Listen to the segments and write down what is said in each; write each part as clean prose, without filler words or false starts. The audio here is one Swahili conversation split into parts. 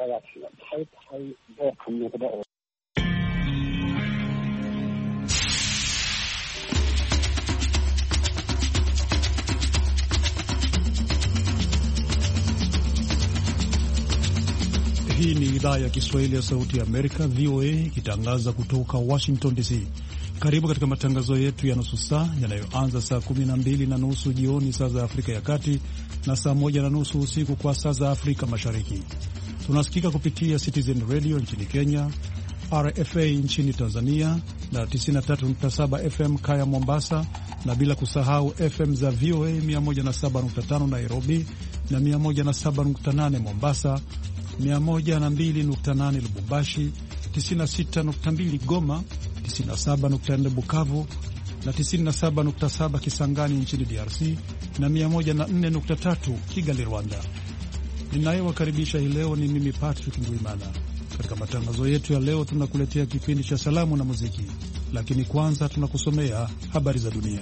Hii ni idhaa ya Kiswahili ya Sauti ya Amerika, VOA, ikitangaza kutoka Washington DC. Karibu katika matangazo yetu ya nusu saa yanayoanza saa 12:30 jioni saa za Afrika ya Kati na saa 1:30 usiku kwa saa za Afrika Mashariki. Tunasikika kupitia Citizen Radio nchini Kenya, RFA nchini Tanzania na 93.7 FM Kaya Mombasa, na bila kusahau FM za VOA 107.5 Nairobi na 107.8 Mombasa, 102.8 Lubumbashi, 96.2 Goma, 97.4 Bukavu na 97.7 Kisangani nchini DRC na 104.3 Kigali, Rwanda. Ninayewakaribisha hii leo ni mimi Patrick Ndwimana. Katika matangazo yetu ya leo tunakuletea kipindi cha salamu na muziki, lakini kwanza tunakusomea habari za dunia.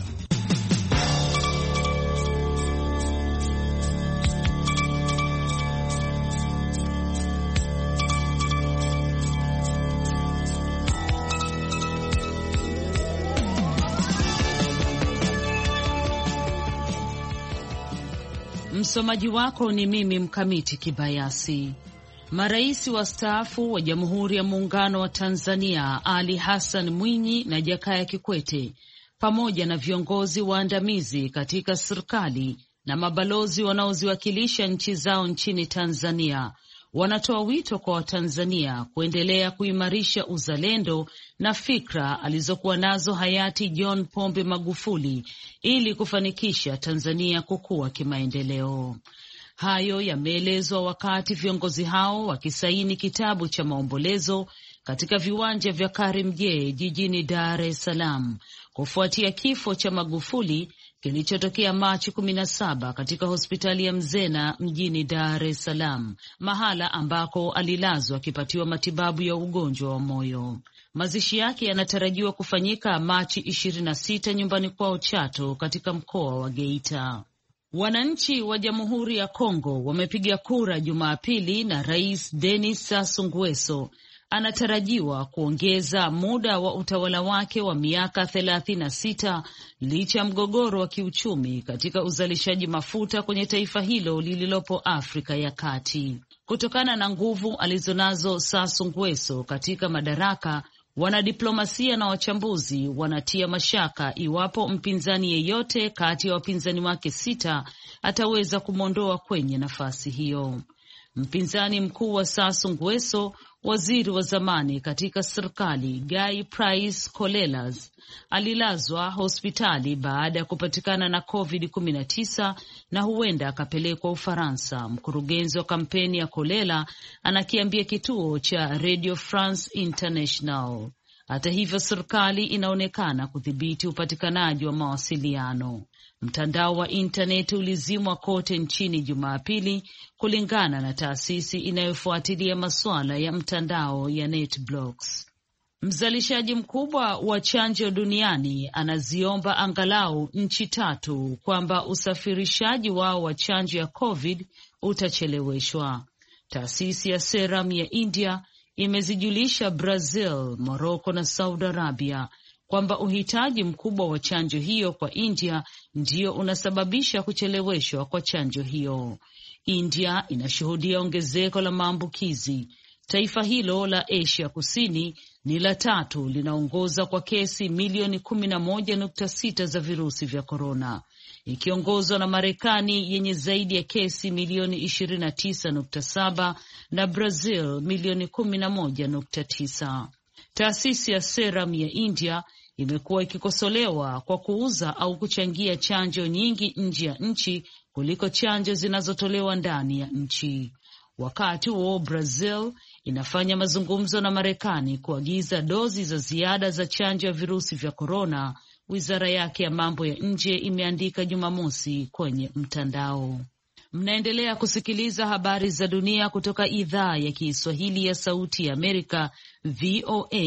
Msomaji wako ni mimi Mkamiti Kibayasi. Marais wastaafu wa Jamhuri ya Muungano wa Tanzania Ali Hassan Mwinyi na Jakaya Kikwete pamoja na viongozi waandamizi katika serikali na mabalozi wanaoziwakilisha nchi zao nchini Tanzania wanatoa wito kwa Watanzania kuendelea kuimarisha uzalendo na fikra alizokuwa nazo hayati John Pombe Magufuli ili kufanikisha Tanzania kukua kimaendeleo. Hayo yameelezwa wakati viongozi hao wakisaini kitabu cha maombolezo katika viwanja vya Karimjee jijini Dar es Salaam kufuatia kifo cha Magufuli kilichotokea Machi 17 katika hospitali ya Mzena mjini Dar es Salaam, mahala ambako alilazwa akipatiwa matibabu ya ugonjwa wa moyo. Mazishi yake yanatarajiwa kufanyika Machi 26 nyumbani kwao Chato katika mkoa wa Geita. Wananchi wa Jamhuri ya Kongo wamepiga kura Jumapili na Rais Denis Sassou Nguesso anatarajiwa kuongeza muda wa utawala wake wa miaka 36 licha ya mgogoro wa kiuchumi katika uzalishaji mafuta kwenye taifa hilo lililopo Afrika ya Kati. Kutokana na nguvu alizonazo Sassou Nguesso katika madaraka, wanadiplomasia na wachambuzi wanatia mashaka iwapo mpinzani yeyote kati ya wapinzani wake 6 ataweza kumwondoa kwenye nafasi hiyo. Mpinzani mkuu wa Sassou Nguesso, waziri wa zamani katika serikali Guy Price Colelas, alilazwa hospitali baada ya kupatikana na COVID-19 na huenda akapelekwa Ufaransa. Mkurugenzi wa kampeni ya Colela anakiambia kituo cha Radio France International. Hata hivyo, serikali inaonekana kudhibiti upatikanaji wa mawasiliano. Mtandao wa intaneti ulizimwa kote nchini Jumapili, kulingana na taasisi inayofuatilia masuala ya mtandao ya NetBlocks. Mzalishaji mkubwa wa chanjo duniani anaziomba angalau nchi 3 kwamba usafirishaji wao wa chanjo ya COVID utacheleweshwa. Taasisi ya Serum ya India imezijulisha Brazil, Morocco na Saudi Arabia kwamba uhitaji mkubwa wa chanjo hiyo kwa India ndio unasababisha kucheleweshwa kwa chanjo hiyo. India inashuhudia ongezeko la maambukizi. Taifa hilo la Asia Kusini ni la 3 linaongoza kwa kesi milioni 11.6 za virusi vya korona, ikiongozwa na Marekani yenye zaidi ya kesi milioni 29.7 na Brazil milioni 11.9. Taasisi ya Serum ya India imekuwa ikikosolewa kwa kuuza au kuchangia chanjo nyingi nje ya nchi kuliko chanjo zinazotolewa ndani ya nchi. Wakati huo Brazil inafanya mazungumzo na Marekani kuagiza dozi za ziada za chanjo ya virusi vya korona, wizara yake ya mambo ya nje imeandika Jumamosi kwenye mtandao. Mnaendelea kusikiliza habari za dunia kutoka idhaa ya Kiswahili ya Sauti ya Amerika, VOA,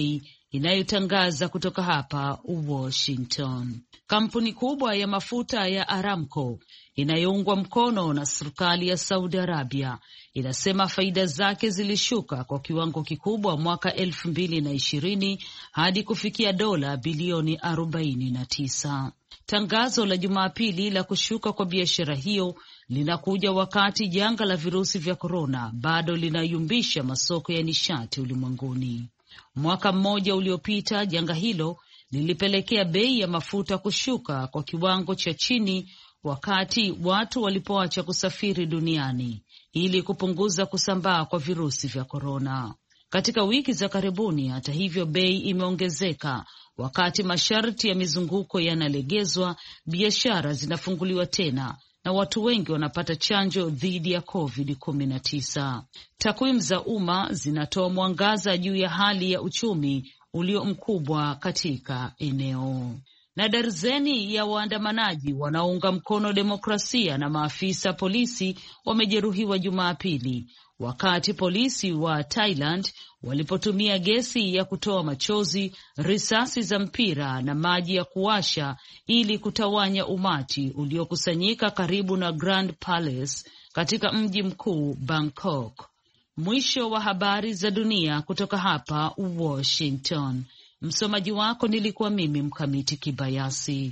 inayotangaza kutoka hapa Washington. Kampuni kubwa ya mafuta ya Aramco inayoungwa mkono na serikali ya Saudi Arabia inasema faida zake zilishuka kwa kiwango kikubwa mwaka 2020 hadi kufikia dola bilioni 49. Tangazo la Jumapili la kushuka kwa biashara hiyo linakuja wakati janga la virusi vya korona bado linayumbisha masoko ya nishati ulimwenguni. Mwaka mmoja uliopita, janga hilo lilipelekea bei ya mafuta kushuka kwa kiwango cha chini wakati watu walipoacha kusafiri duniani ili kupunguza kusambaa kwa virusi vya korona. Katika wiki za karibuni, hata hivyo, bei imeongezeka wakati masharti ya mizunguko yanalegezwa, biashara zinafunguliwa tena na watu wengi wanapata chanjo dhidi ya COVID-19. Takwimu za umma zinatoa mwangaza juu ya hali ya uchumi ulio mkubwa katika eneo. Na darzeni ya waandamanaji wanaounga mkono demokrasia na maafisa polisi wamejeruhiwa Jumapili wakati polisi wa Thailand walipotumia gesi ya kutoa machozi, risasi za mpira na maji ya kuwasha ili kutawanya umati uliokusanyika karibu na Grand Palace katika mji mkuu Bangkok. Mwisho wa habari za dunia kutoka hapa Washington. Msomaji wako nilikuwa mimi Mkamiti Kibayasi.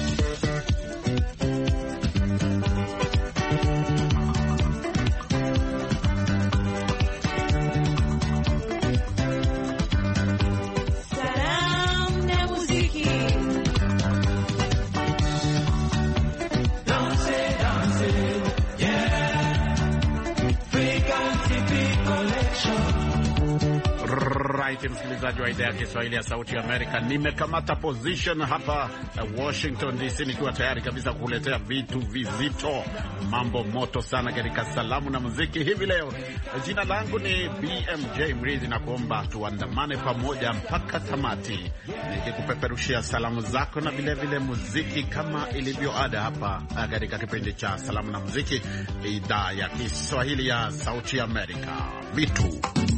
Msikilizaji wa idhaa ya Kiswahili ya Sauti ya Amerika, nimekamata position hapa Washington DC nikiwa tayari kabisa kukuletea vitu vizito, mambo moto sana katika salamu na muziki hivi leo. Jina langu ni BMJ Mridhi na kuomba tuandamane pamoja mpaka tamati, nikikupeperushia salamu zako na vile vile muziki kama ilivyo ada hapa katika kipindi cha salamu na muziki, idhaa ya Kiswahili ya Sauti ya Amerika. Vitu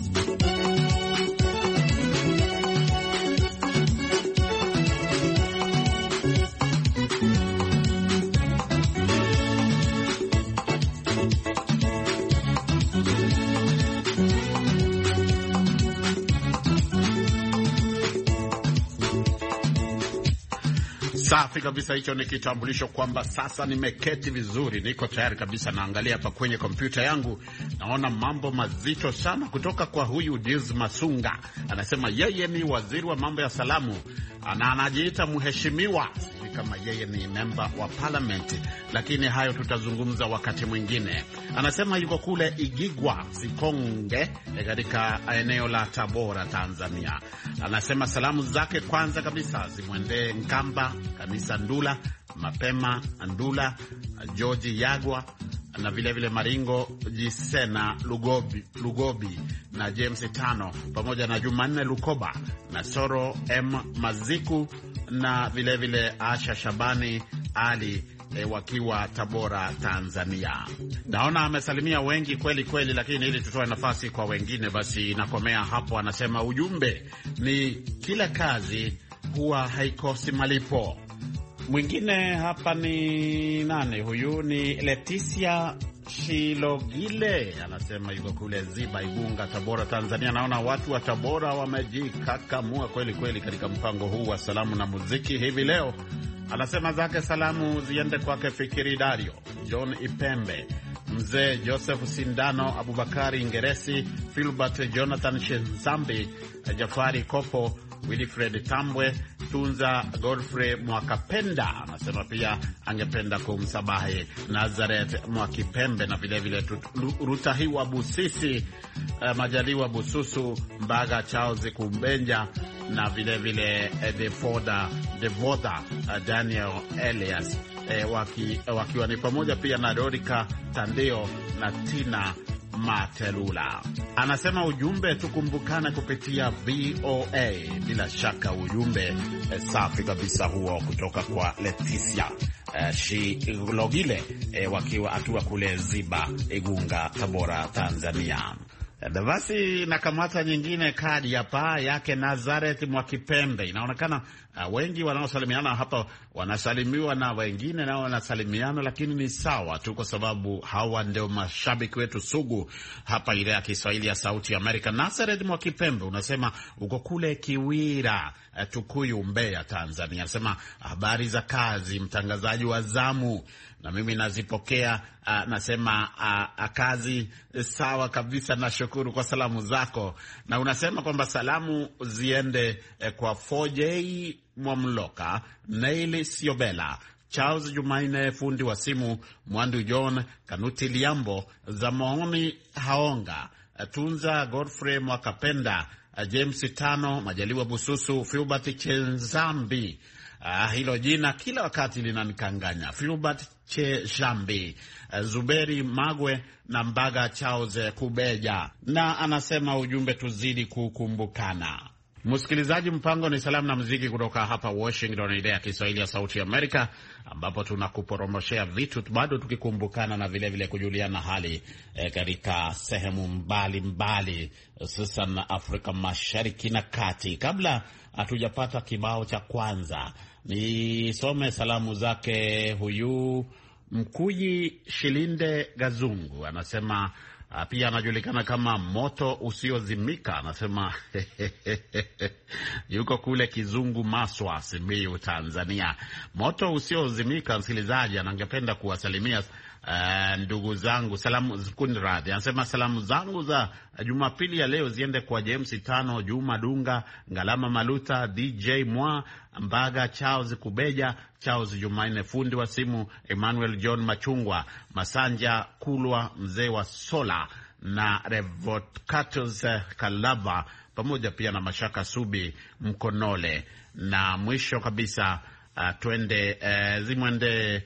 safi kabisa. Hicho ni kitambulisho kwamba sasa nimeketi vizuri, niko tayari kabisa. Naangalia hapa kwenye kompyuta yangu, naona mambo mazito sana kutoka kwa huyu Diz Masunga. Anasema yeye ni waziri wa mambo ya salamu na anajiita mheshimiwa, kama yeye ni member wa parliament, lakini hayo tutazungumza wakati mwingine. Anasema yuko kule Igigwa Sikonge katika eneo la Tabora, Tanzania. Anasema salamu zake kwanza kabisa zimwendee Nkamba Kanisa Ndula, Mapema Ndula, George Yagwa na vile vile Maringo Jisena Lugobi na James Tano pamoja na Jumanne Lukoba na Soro M Maziku na vile vile Asha Shabani Ali wakiwa Tabora, Tanzania. Naona amesalimia wengi kweli kweli, lakini ili tutoe nafasi kwa wengine basi nakomea hapo. Anasema ujumbe ni kila kazi huwa haikosi malipo. Mwingine hapa ni nani huyu? Ni Leticia Shilogile, anasema yuko kule Ziba Igunga, Tabora, Tanzania. Naona watu wa Tabora wamejikakamua kweli kweli katika mpango huu wa salamu na muziki hivi leo. Anasema zake salamu ziende kwake Fikiri Dario, John Ipembe, Mzee Joseph Sindano, Abubakari Ngeresi, Filbert Jonathan Shenzambi, Jafari Kopo, Wilfred Tambwe, Tunza Godfrey Mwakapenda. Anasema pia angependa kumsabahi Nazareth Mwakipembe na vile vile Rutahiwa Busisi, Majaliwa Bususu, Mbaga Charles Kumbenja na vile vile Devoda Daniel Elias, wakiwa ni pamoja pia na Dorika Tandeo na Tina Matelula. Anasema ujumbe tukumbukane kupitia VOA. Bila shaka ujumbe safi kabisa huo kutoka kwa Leticia Shilogile wakiwa atua kule Ziba Igunga, Tabora, Tanzania. Basi nakamata nyingine kadi hapa yake Nazareth Mwakipembe. Inaonekana wengi wanaosalimiana hapa wanasalimiwa na wengine nao wanasalimiana, lakini ni sawa tu, kwa sababu hawa ndio mashabiki wetu sugu hapa idhaa ya Kiswahili ya Sauti ya Amerika. Nazareth Mwakipembe unasema uko kule Kiwira, Tukuyu, Mbeya, Tanzania. Anasema habari za kazi, mtangazaji wa zamu, na mimi nazipokea. Nasema kazi sawa kabisa, na shukuru kwa salamu zako. Na unasema kwamba salamu ziende kwa 4J Mwamloka, Neil Siobela, Charles Jumaine fundi wa simu, Mwandu John, Kanuti Liambo, Zamoni Haonga, Tunza Godfrey Mwakapenda, James Tano, Majaliwa Bususu, Filbert Chenzambi. Hilo jina kila wakati linanikanganya. Filbert Chenzambi, Zuberi Magwe na Mbaga Charles Kubeja. Na anasema ujumbe, tuzidi kukumbukana. Msikilizaji, mpango ni salamu na muziki kutoka hapa Washington, idhaa ya Kiswahili ya Sauti Amerika, ambapo tunakuporomoshea vitu bado tukikumbukana na vile kujuliana hali katika sehemu mbalimbali, hususan Afrika Mashariki na Kati. Kabla hatujapata kibao cha kwanza, nisome salamu zake huyu Mkuyi Shilinde Gazungu. Anasema pia anajulikana kama Moto Usiozimika. Anasema yuko kule Kizungu Maswa, Simiyu, Tanzania. Moto Usiozimika, msikilizaji, anangependa kuwasalimia ndugu zangu. Salamu kunradhi, anasema salamu zangu za Jumapili ya leo ziende kwa James Tano, Juma Dunga, Ngalama Maluta, DJ Mwa, Mbaga Charles Kubeja, Charles Jumaine fundi wa simu, Emmanuel John Machungwa, Masanja Kulwa, mzee wa Sola, na Revocatus Kalava, pamoja pia na Mashaka Subi Mkonole. Na mwisho kabisa twende zimwende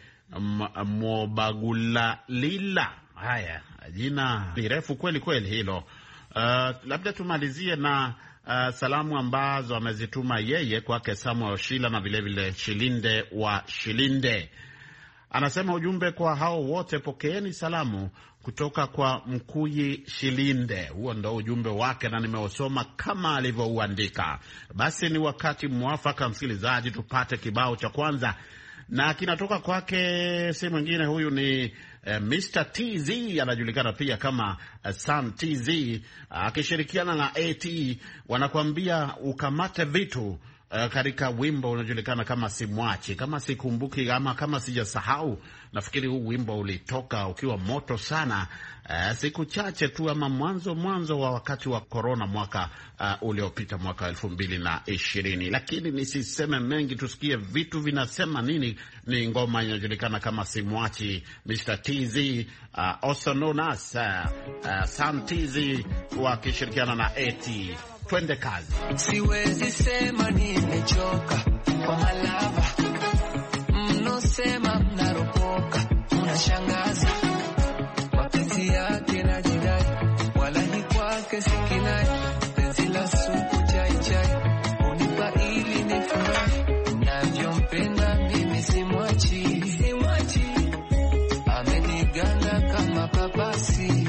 Mobagula Lila. Haya, jina ni refu kweli kweli hilo. Labda tumalizie na salamu ambazo amezituma yeye kwake Samuel Shila na vile Shilinde wa Shilinde. Anasema ujumbe kwa hao wote, pokeeni salamu kutoka kwa Mkuyi Shilinde. Huo ndo ujumbe wake na nimeusoma kama alivyouandika. Basi ni wakati mwafaka, msikilizaji, tupate kibao cha kwanza, na kinatoka kwake si mwingine, huyu ni Mr. TZ, anajulikana pia kama Sam TZ, akishirikiana na AT, wanakuambia ukamate vitu katika wimbo unajulikana kama Simwachi. Kama sikumbuki ama kama sijasahau, nafikiri huu wimbo ulitoka ukiwa moto sana siku chache tu ama mwanzo wa wakati wa corona mwaka uliopita, mwaka 2020. Lakini nisiseme mengi, tusikie vitu vinasema nini. Ni ngoma inajulikana kama Simwachi, Mr. TZ, also known as Sam TZ, wakishirikiana na AT. Twende kazi. Siwezi sema nimechoka kwa malava, mnosema mnaropoka, unashangaza mapenzi yake na jidai, wala ni kwake sikinai, penzi la supu chai chai, unipa ili nifurahi, navyompenda mimi simwachi, ameniganda kama papasi.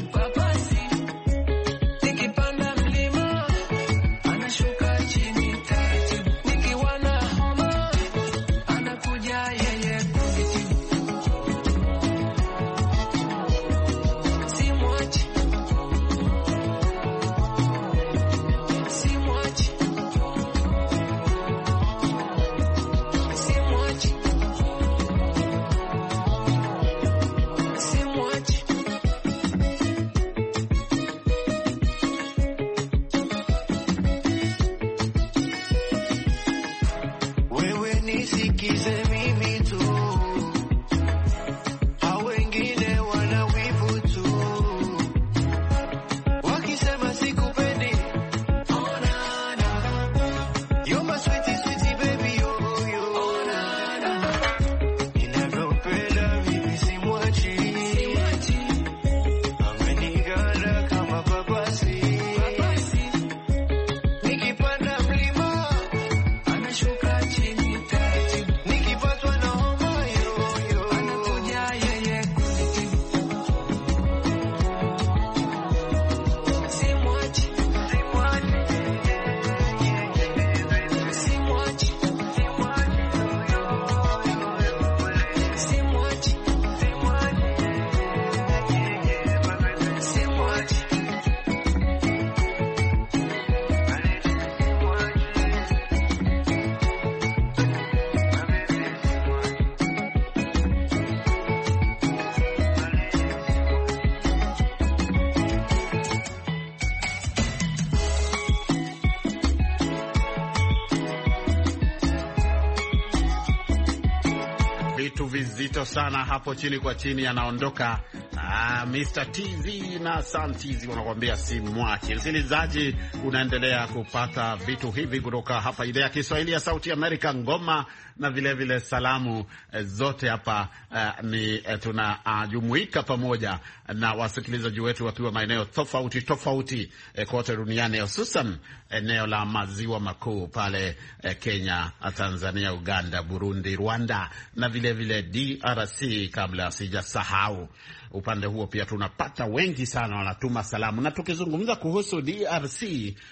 vizito sana hapo chini kwa chini, anaondoka Mr. TZ na Sam TZ wanakuambia si mwache. Msikilizaji, unaendelea kupata vitu hivi kutoka hapa idhaa ya Kiswahili ya Sauti Amerika. Ngoma na vile salamu zote hapa tunajumuika pamoja na wasikilizaji wetu wakiwa maeneo tofauti kote duniani, hususan eneo la maziwa makuu pale Kenya, Tanzania, Uganda, Burundi, Rwanda na vile DRC. Kabla sijasahau upande huo pia tunapata wengi sana wanatuma salamu. Na tukizungumza kuhusu DRC,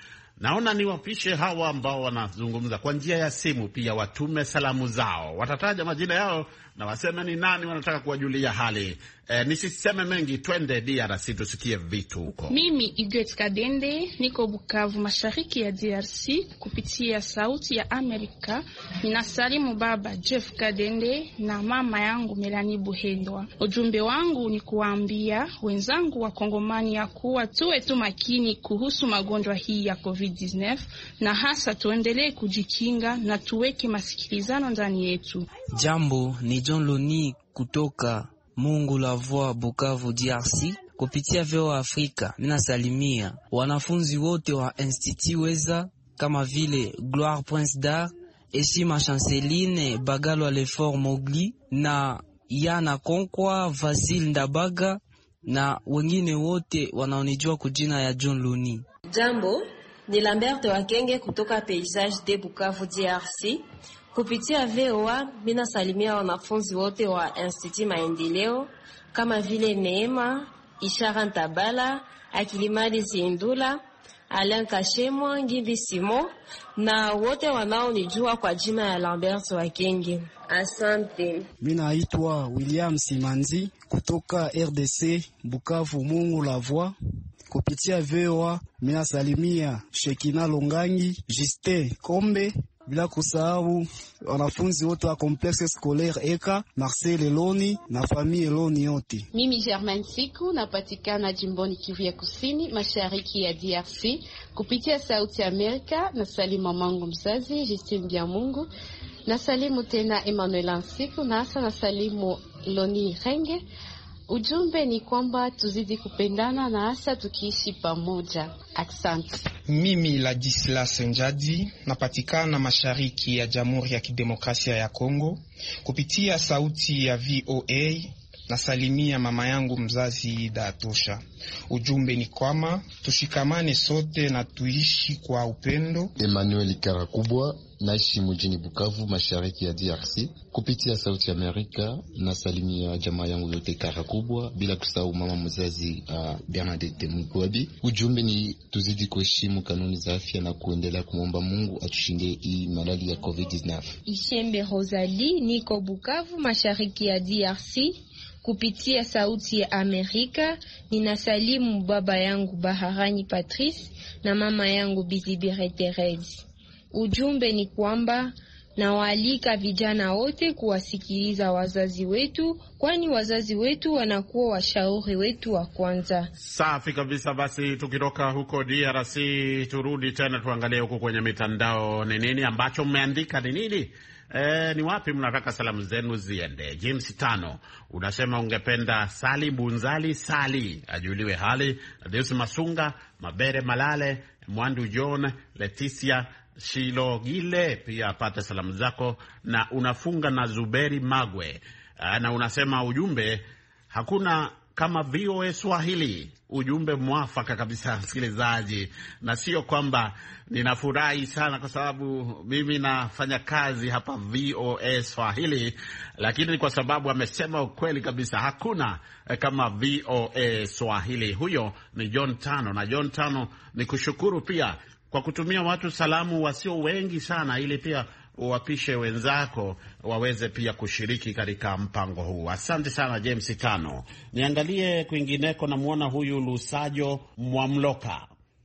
naona niwapishe hawa ambao wanazungumza kwa njia ya simu pia watume salamu zao. Watataja majina yao na waseme ni nani wanataka kuwajulia hali. Nisiseme mengi, twende DRC tusikie vitu huko. Mimi Igwet Kadende, niko Bukavu, mashariki ya DRC. Kupitia Sauti ya Amerika, ninasalimu baba Jeff Kadende na mama yangu Melanie Buhendwa. Ujumbe wangu ni kuambia wenzangu wa Kongomani ya kuwa tuwe tu makini kuhusu magonjwa hii ya COVID-19, na hasa tuendelee kujikinga na tuweke masikilizano ndani yetu. Jambo, ni John Loni kutoka Mungu la Voix, Bukavu, DRC. Kupitia VOA Afrika, minasalimia wanafunzi wote wa Institut Weza kama vile Gloire Prince d'Art, Eshima Chanceline, Bagalo Lefort Mogli na Yana Konkwa, Vasil Ndabaga na wengine wote wanaonijua kujina ya John Loni. Jambo, ni Lambert Wakenge kutoka Paysage de Bukavu, DRC. Kupitia VOA, mina salimia wanafunzi wote wa Institut Maendeleo kama vile Neema, Ishara Ntabala, Akilimali Zindula, Alain Kashemwa, Ngimbi Simo na wote wanaonijua kwa jina ya Lambert Wakenge. Asante. Mina naitwa William Simanzi kutoka RDC Bukavu, Mungu la Voix. Kupitia VOA, mina salimia Shekina Longangi, Justin Kombe, bila kusahau wanafunzi wote wa Complexe Scolaire Eka, Marcel Eloni na famille Eloni yote. Mimi Germaine Siku napatikana jimboni Kivu ya Kusini, mashariki ya DRC. Kupitia Sauti Amerika, na salimu mamangu mzazi Justine Biamungu, na salimu tena Emmanuel Ansiku, na hasa na salimu Loni Renge. Ujumbe ni kwamba tuzidi kupendana na hasa tukiishi pamoja. Asante. Mimi Ladislas Njadi napatikana mashariki ya Jamhuri ya Kidemokrasia ya Kongo. Kupitia Sauti ya VOA nasalimia mama yangu mzazi Datosha. Ujumbe ni kwamba tushikamane sote na tuishi kwa upendo. Emmanuel Karakubwa, naishi mjini Bukavu, mashariki ya DRC. Kupitia Sauti Amerika nasalimia jamaa yangu yote Karakubwa, bila kusahau mama mzazi Bernadette Mugwabi. Ujumbe ni tuzidi kuheshimu kanuni za afya na kuendelea kumomba Mungu atushinde hii malali ya COVID-19. Ishembe Rosalie, niko Bukavu, mashariki ya DRC. Kupitia Sauti ya Amerika ninasalimu baba yangu Baharani Patrice na mama yangu Bizibire Therese. Ujumbe ni kwamba nawaalika vijana wote kuwasikiliza wazazi wetu, kwani wazazi wetu wanakuwa washauri wetu wa kwanza. Safi kabisa. Basi tukitoka huko DRC turudi tena tuangalie huko kwenye mitandao, ni nini ambacho mmeandika, ni nini? Ni wapi mnataka salamu zenu ziende? James Tano unasema ungependa Sali Bunzali Sali ajuliwe hali, Deus Masunga, Mabere Malale, Mwandu John, Leticia Shilogile pia apate salamu zako, na unafunga na Zuberi Magwe. Na unasema ujumbe hakuna kama VOA Swahili. Ujumbe mwafaka kabisa msikilizaji, na sio kwamba ninafurahi sana kwa sababu mimi nafanya kazi hapa VOA Swahili, lakini kwa sababu amesema ukweli kabisa, hakuna kama VOA Swahili. Huyo ni John Tano, na John Tano ni kushukuru pia kwa kutumia watu salamu wasio wengi sana, ili pia uwapishe wenzako waweze pia kushiriki katika mpango huu. Asante sana James Tano. Niangalie kwingineko, namuona huyu Lusajo Mwamloka.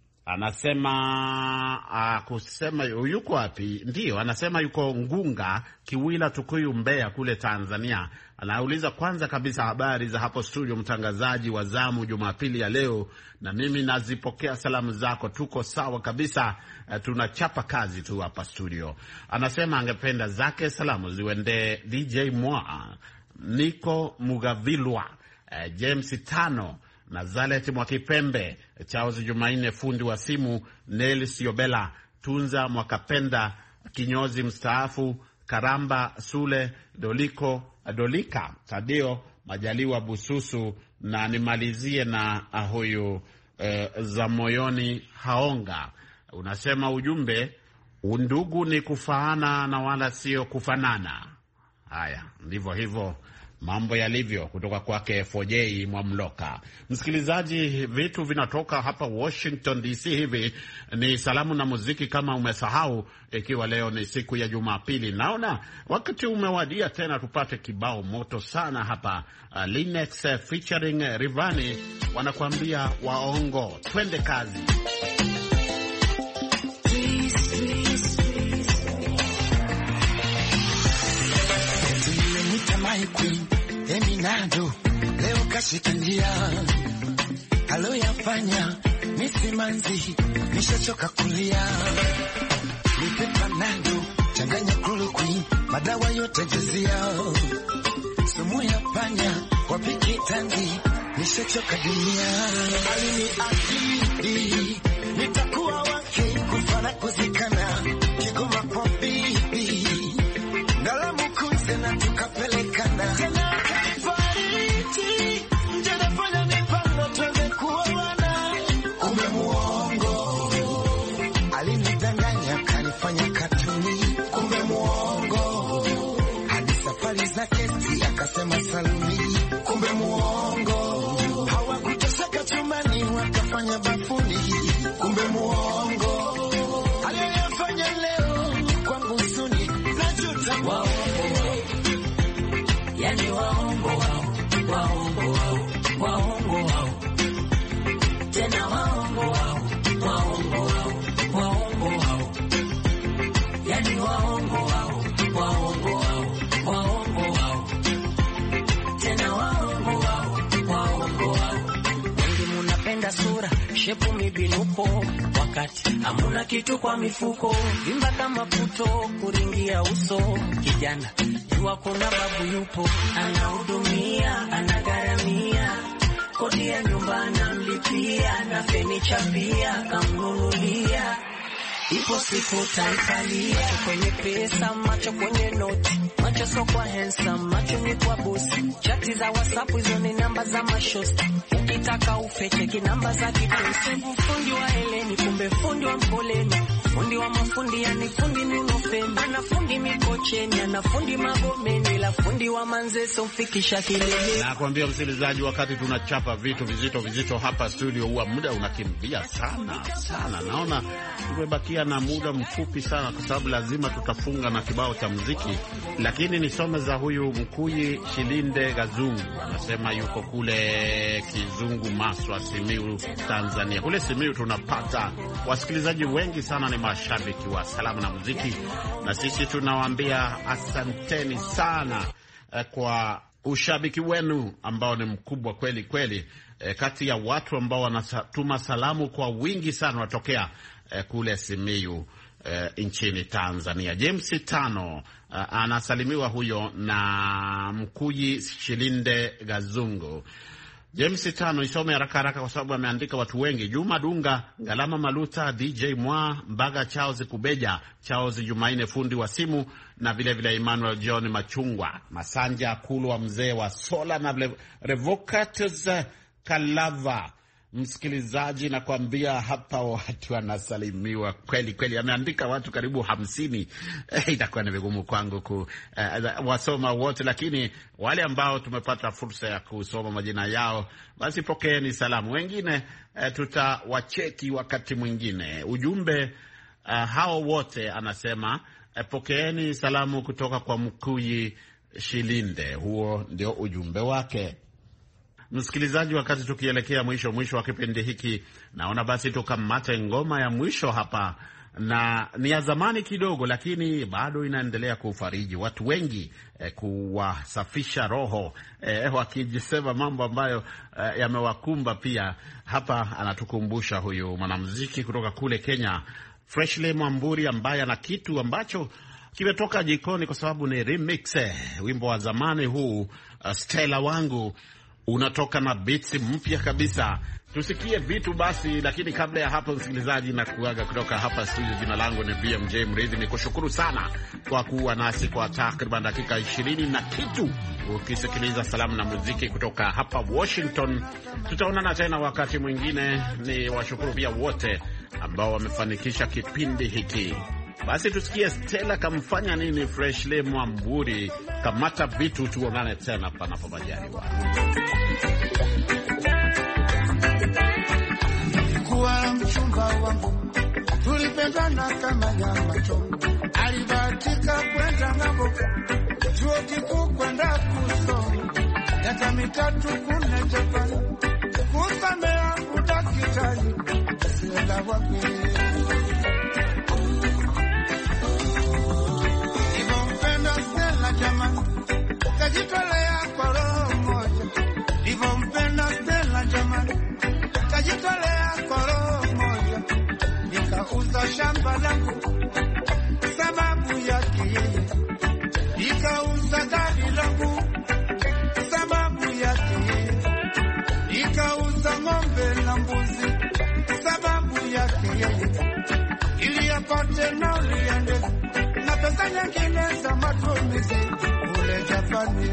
Anasema kusema yuko wapi? Ndio, anasema yuko Ngunga, Kiwila, Tukuyu, Mbeya kule Tanzania. Anauliza kwanza kabisa habari za hapo studio, mtangazaji wa zamu Jumapili ya leo, na mimi nazipokea salamu zako. Tuko sawa kabisa, tunachapa kazi tu hapa studio. Anasema angependa zake salamu ziwende DJ Mwa, Niko Mugavilwa, James Tano, Nazaret Mwakipembe, Charles Jumaine fundi wa simu, Nels Yobela, Tunza Mwakapenda kinyozi mstaafu, Karamba Sule, Dolika Tadio, Majaliwa Bususu, na nimalizie na huyu za moyoni Haonga. Unasema ujumbe, undugu ni kufaana na wala sio kufanana. Haya, ndivyo hivyo mambo yalivyo, kutoka kwake FJ Mwamloka. Msikilizaji, vitu vinatoka hapa Washington DC. Hivi ni salamu na muziki kama umesahau, ikiwa leo ni siku ya Jumapili. Naona wakati umewadia tena tupate kibao moto sana hapa. Linex featuring Rivani wanakuambia waongo. Twende kazi. Eminado leo kashikilia aloyafanya misimanzi, nishachoka kulia. Nipe panado changanya chloroquine, madawa yote jazia, sumu ya panya wapiki tangi, nishachoka dunia. Alini akili nitakuwa wake kufana kuzikana, Kigoma kwa bibi Ndalamu kunze na tukapelekana tena. Akasema saluni, kumbe muongo. Hawakutoseka chumani wakafanya bafuni, kumbe muongo. Aliyofanya leo kwangu suni, najuta. Waongo, yani waongo wao, waongo wao, waongo wao, tena waongo wao, waongo wao, waongo wao, yani waongo wao, waongo wao, waongo wao. Sura shepu mibinuko, wakati hamuna kitu kwa mifuko, vimba kama puto kuringia uso. Kijana jua kuna babu yupo, anahudumia, anagaramia, kodi ya nyumba anamlipia, na fenicha pia kamnunulia. Ipo siku taikalia, kwenye pesa macho kwenye noti, macho so kwa handsome, macho ni kwa bosi. Chati za WhatsApp hizo ni namba za mashosti, ukitaka ufeche kinamba za kipenzi. Fundi wa Heleni kumbe fundi wa Mpoleni, fundi wa mafundi yani fundi Nunofeni, ana fundi Mikocheni, ana fundi Magomeni, la fundi wa Manzeso mfikisha kilele. Nakwambia msikilizaji, wakati tunachapa vitu vizito hapa studio, huwa muda unakimbia sana. Naona tumebakia na muda mfupi sana, kwa sababu lazima tutafunga na kibao cha muziki. Lakini nisome za huyu Mkuyi Shilinde Gazungu, anasema yuko kule Kizungu Maswa, Simiyu, Tanzania. Kule Simiyu tunapata wasikilizaji wengi sana, ni mashabiki wa salamu na muziki, na sisi tunawaambia asanteni sana kwa ushabiki wenu ambao ni mkubwa kweli kweli. Kati ya watu ambao wanatuma salamu kwa wingi sana watokea kule Simiyu nchini Tanzania. James Tano anasalimiwa huyo na Mkuyi Shilinde Gazungu. James Tano isome haraka kwa sababu ameandika watu wengi: Juma Dunga, Ngalama Maluta, DJ Mwa, Mbaga Charles Kubeja, Charles Jumaine fundi wa simu, na vile Emmanuel John Machungwa, Masanja Kulwa mzee wa Sola, na Revocatus Kalava. Msikilizaji, nakwambia hapa watu wanasalimiwa kweli. Ameandika watu karibu 50. Itakuwa ni vigumu kwangu wasoma wote, lakini wale ambao tumepata fursa ya kusoma majina yao, basi pokeeni salamu. Wengine tutawacheki wakati mwingine. Ujumbe hao wote anasema pokeeni salamu kutoka kwa Mkuyi Shilinde. Huo ndio ujumbe wake. Msikilizaji, wakati tukielekea mwisho wa kipindi hiki, naona basi tukamate ngoma ya mwisho hapa, na ni ya zamani kidogo, lakini bado inaendelea kufariji watu wengi, kuwasafisha roho, wakijisema mambo ambayo yamewakumba pia. Hapa anatukumbusha huyu mwanamuziki kutoka kule Kenya, Freshley Mwamburi, ambaye ana kitu ambacho kimetoka jikoni kwa sababu ni remix. Wimbo wa zamani huu, Stella wangu, unatoka na beats mpya kabisa. Tusikie vitu basi, lakini kabla ya hapo, msikilizaji, na kuaga kutoka hapa studio, jina langu ni BMJ Mridhi. Nikushukuru sana kwa kuwa nasi kwa takriban dakika 20 na kitu ukisikiliza salamu na muziki kutoka hapa Washington. Tutaonana tena wakati mwingine. Ni washukuru pia wote ambao wamefanikisha kipindi hiki. Basi tusikie Stella kamfanya nini Freshley Mwamburi. Kamata vitu, tuonane tena panapo majaliwa. Kwa mchumba wangu tulipendana kama nyama choma, alibahatika kwenda ng'ambo, chuo kikuu kwenda kusoma, miaka 3 kule Japani, kusomea udaktari. Stella wangu nilimpenda Stella jamani, kajitolea kwa roho moja. Nilimpenda Stella jamani, kajitolea kwa roho moja. Nikauza shamba langu sababu yake yeye, nikauza gari langu sababu yake yeye, nikauza ng'ombe na mbuzi sababu yake yeye, ili apate nauli ya ndege na pesa nyingine za matumizi kule Japani.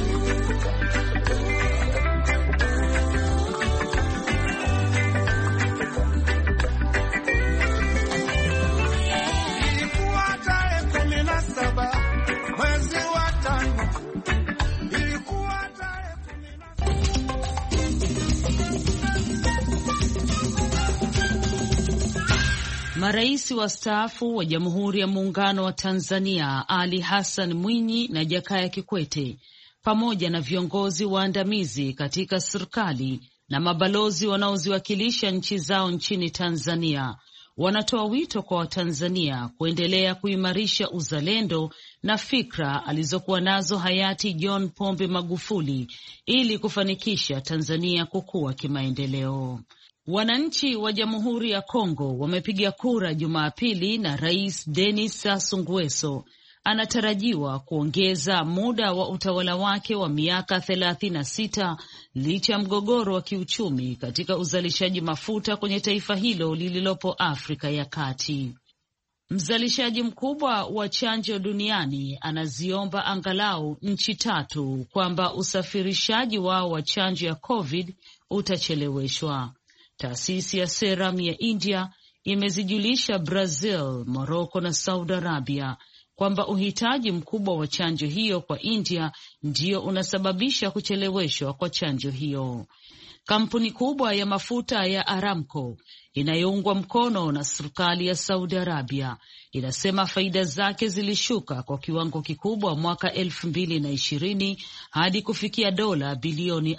Marais wastaafu wa Jamhuri ya Muungano wa Tanzania Ali Hassan Mwinyi na Jakaya Kikwete pamoja na viongozi waandamizi katika serikali na mabalozi wanaoziwakilisha nchi zao nchini Tanzania wanatoa wito kwa Watanzania kuendelea kuimarisha uzalendo na fikra alizokuwa nazo hayati John Pombe Magufuli ili kufanikisha Tanzania kukua kimaendeleo. Wananchi wa Jamhuri ya Kongo wamepiga kura Jumapili na Rais Denis Sassou Nguesso anatarajiwa kuongeza muda wa utawala wake wa miaka 36 licha ya mgogoro wa kiuchumi katika uzalishaji mafuta kwenye taifa hilo lililopo Afrika ya Kati. Mzalishaji mkubwa wa chanjo duniani anaziomba angalau nchi 3 kwamba usafirishaji wao wa chanjo ya COVID utacheleweshwa. Taasisi ya Serum ya India imezijulisha Brazil, Morocco na Saudi Arabia kwamba uhitaji mkubwa wa chanjo hiyo kwa India ndio unasababisha kucheleweshwa kwa chanjo hiyo. Kampuni kubwa ya mafuta ya Aramco inayoungwa mkono na serikali ya Saudi Arabia inasema faida zake zilishuka kwa kiwango kikubwa mwaka 2020 hadi kufikia dola bilioni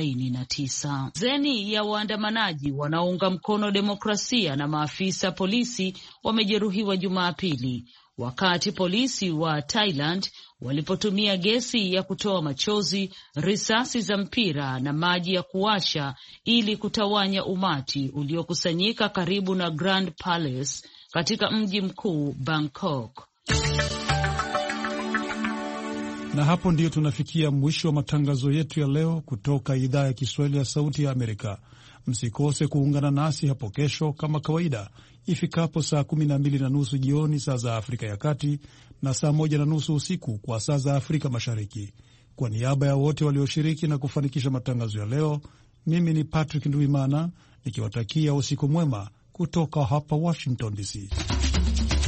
49. Zeni ya waandamanaji wanaounga mkono demokrasia na maafisa polisi wamejeruhiwa Jumapili wakati polisi wa Thailand walipotumia gesi ya kutoa machozi, risasi za mpira na maji ya kuwasha ili kutawanya umati uliokusanyika karibu na Grand Palace katika mji mkuu Bangkok. Na hapo ndiyo tunafikia mwisho wa matangazo yetu ya leo kutoka idhaa ya Kiswahili ya Sauti ya Amerika. Msikose kuungana nasi hapo kesho kama kawaida ifikapo saa 12:30 jioni saa za Afrika ya Kati na saa 1:30 usiku kwa saa za Afrika Mashariki. Kwa niaba ya wote walioshiriki na kufanikisha matangazo ya leo, mimi ni Patrick Ndwimana nikiwatakia usiku mwema kutoka hapa Washington DC.